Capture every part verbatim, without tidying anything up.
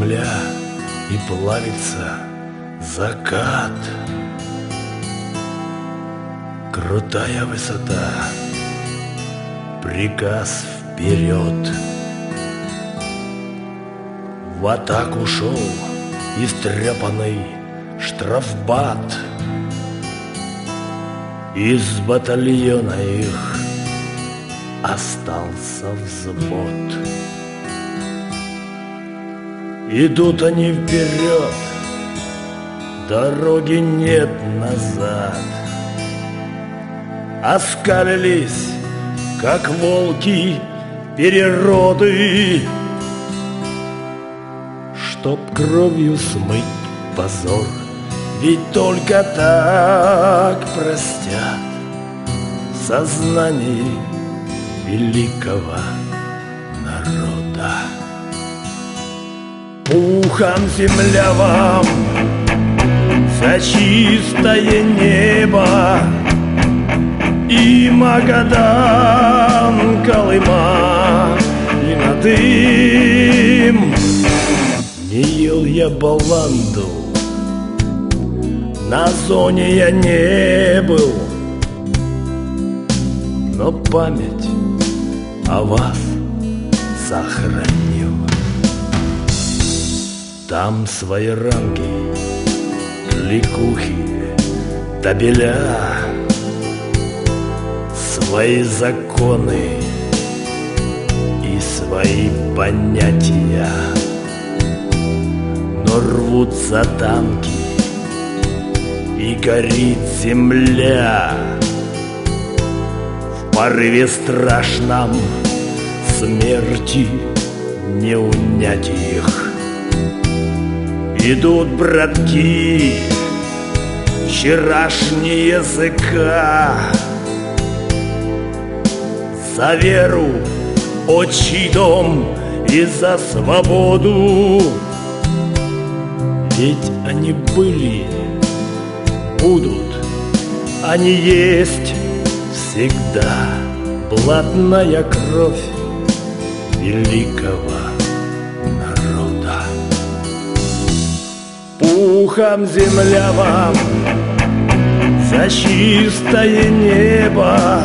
земля и плавится закат. Крутая высота, приказ вперед. В атаку шел истрепанный штрафбат. Из батальона их остался взвод. Идут они вперед, дороги нет назад. Оскалились, как волки, перероды, чтоб кровью смыть позор. Ведь только так простят в сознании великого народа. Пухом земля вам за чистое небо и Магадан, Колыма и Надым. Не ел я баланду, на зоне я не был, но память о вас сохранил. Там свои ранги, кликухи, табеля, свои законы и свои понятия. Но рвутся танки и горит земля. В порыве страшном смерти не унять их. Идут братки, вчерашние языка, за веру, отчий дом и за свободу. Ведь они были, будут, они есть всегда. Блатная кровь великого народа. Пухом земля вам за чистое небо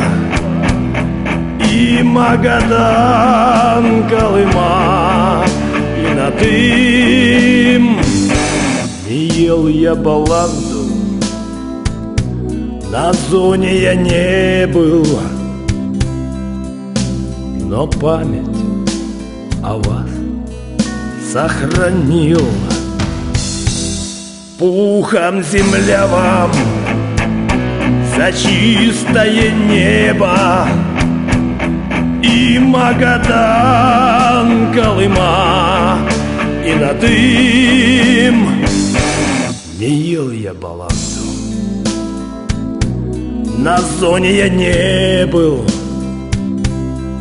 и Магадан, Колыма и Надым. Не ел я баланду, на зоне я не был, но память о вас сохранил. Пухом земля вам за чистое небо и Магадан, Колыма и Надым. Не ел я баланду, на зоне я не был,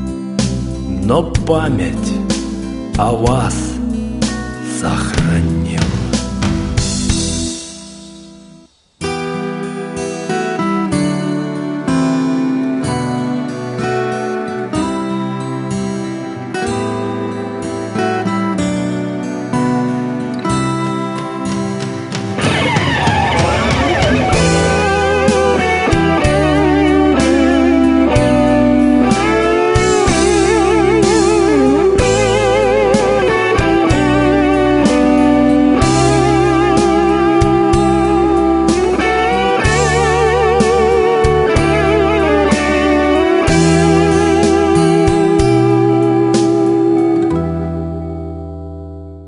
но память о вас сохранил.